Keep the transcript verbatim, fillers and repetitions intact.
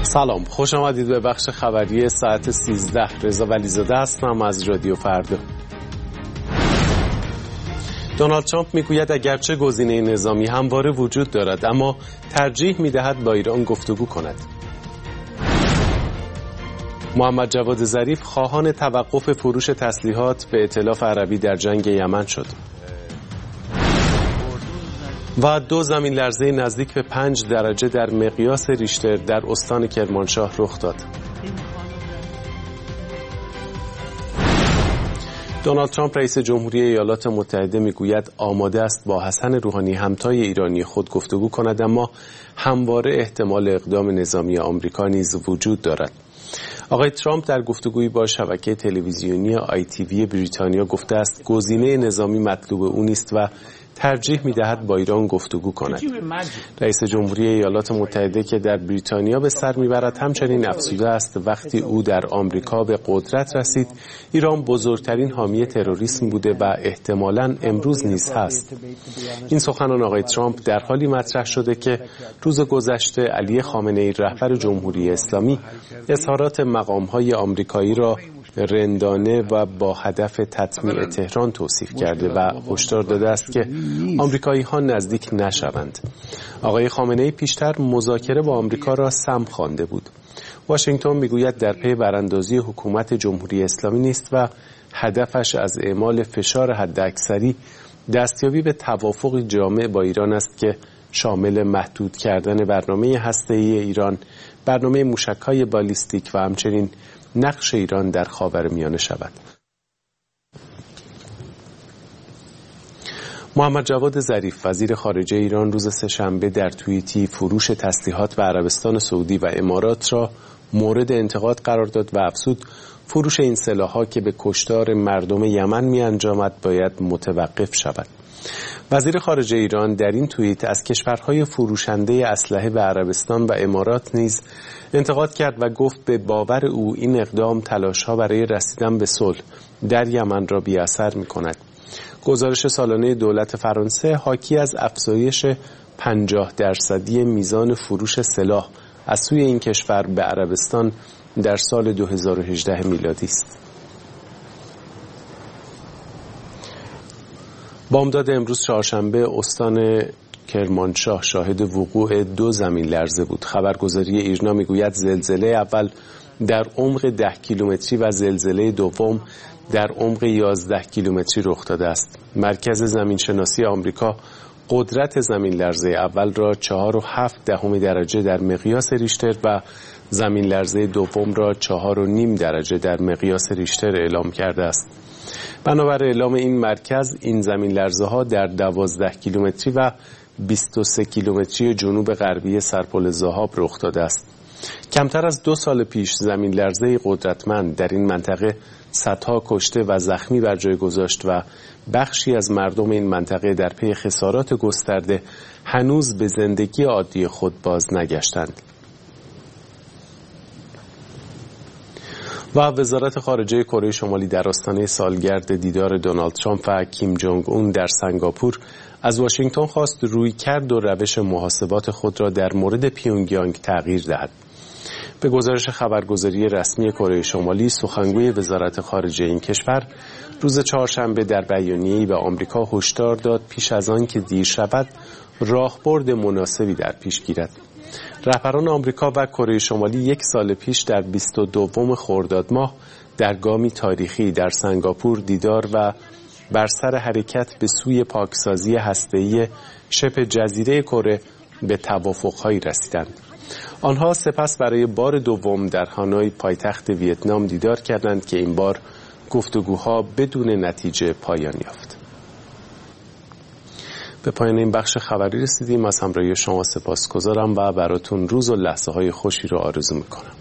سلام، خوش آمدید به بخش خبری ساعت سیزده. رضا ولیزاده هستم از رادیو فردا. دونالد ترامپ میگوید اگرچه گزینه نظامی همواره وجود دارد، اما ترجیح میدهد با ایران گفتگو کند. محمد جواد ظریف خواهان توقف فروش تسلیحات به ائتلاف عربی در جنگ یمن شد. و دو زمین لرزه نزدیک به پنج درجه در مقیاس ریشتر در استان کرمانشاه رخ داد. دونالد ترامپ رئیس جمهوری ایالات متحده میگوید آماده است با حسن روحانی همتای ایرانی خود گفتگو کند، اما همواره احتمال اقدام نظامی آمریکا نیز وجود دارد. آقای ترامپ در گفتگویی با شبکه تلویزیونی آی تی وی بریتانیا گفته است گزینه نظامی مطلوب او نیست و ترجیح می‌دهد با ایران گفتگو کند. رئیس جمهوری ایالات متحده که در بریتانیا به سر می‌برد همچنین افزوده است وقتی او در آمریکا به قدرت رسید ایران بزرگترین حامی تروریسم بوده و احتمالاً امروز نیز هست. این سخنان آقای ترامپ در حالی مطرح شده که روز گذشته علی خامنه‌ای رهبر جمهوری اسلامی اظهارات مقام‌های آمریکایی را رندانه و با هدف تطمیع تهران توصیف کرده و هشدار داده است که آمریکایی‌ها نزدیک نشوند. آقای خامنه‌ای پیشتر مذاکره با آمریکا را سم خوانده بود. واشنگتن میگوید در پی براندازی حکومت جمهوری اسلامی نیست و هدفش از اعمال فشار حداکثری دستیابی به توافق جامع با ایران است که شامل محدود کردن برنامه هسته‌ای ایران، برنامه موشک‌های بالیستیک و همچنین نقش ایران در خاورمیانه شود. محمد جواد ظریف وزیر خارجه ایران روز سه‌شنبه در توییتی فروش تسلیحات به عربستان سعودی و امارات را مورد انتقاد قرار داد و افزود فروش این سلاح‌ها که به کشتار مردم یمن می‌انجامد باید متوقف شود. وزیر خارجه ایران در این توییت از کشورهای فروشنده اسلحه به عربستان و امارات نیز انتقاد کرد و گفت به باور او این اقدام تلاش‌ها برای رسیدن به صلح در یمن را بی‌اثر می‌کند. گزارش سالانه دولت فرانسه حاکی از افزایش پنجاه درصدی میزان فروش سلاح از سوی این کشور به عربستان در سال دو هزار و هجده میلادی است. بامداد امروز چهارشنبه استان کرمانشاه شاهد وقوع دو زمین لرزه بود. خبرگزاری ایرنا میگوید زلزله اول در عمق ده کیلومتری و زلزله دوم در عمق یازده کیلومتری رخ داده است. مرکز زمینشناسی آمریکا قدرت زمین لرزه اول را چهار و هفت دهم درجه در مقیاس ریشتر و زمین لرزه دوم را چهار و نیم درجه در مقیاس ریشتر اعلام کرده است. بنابر اعلام این مرکز این زمین لرزه ها در دوازده کیلومتری و بیست و سه کیلومتری جنوب غربی سرپل ذهاب رخ داده است. کمتر از دو سال پیش زمین لرزه قدرتمند در این منطقه صدها کشته و زخمی بر جای گذاشت و بخشی از مردم این منطقه در پی خسارات گسترده هنوز به زندگی عادی خود باز نگشتند. و وزارت خارجه کره شمالی در آستانه سالگرد دیدار دونالد ترامپ و کیم جونگ اون در سنگاپور از واشنگتن خواست رویکرد و روش محاسبات خود را در مورد پیونگیانگ تغییر دهد. به گزارش خبرگزاری رسمی کره شمالی، سخنگوی وزارت خارجه این کشور روز چهارشنبه در بیانیه‌ای به آمریکا هشدار داد پیش از آن که دیر شود راهبرد مناسبی در پیش گیرد. رهبران آمریکا و کره شمالی یک سال پیش در بیست و دوم خرداد ماه در گامی تاریخی در سنگاپور دیدار و بر سر حرکت به سوی پاکسازی هسته‌ای شبه جزیره کره به توافق‌هایی رسیدند. آنها سپس برای بار دوم در هانوی پایتخت ویتنام دیدار کردند که این بار گفتگوها بدون نتیجه پایان یافت. به پایان این بخش خبری رسیدیم. از همراهی شما سپاسگزارم و براتون روز و لحظه های خوشی را آرزو میکنم.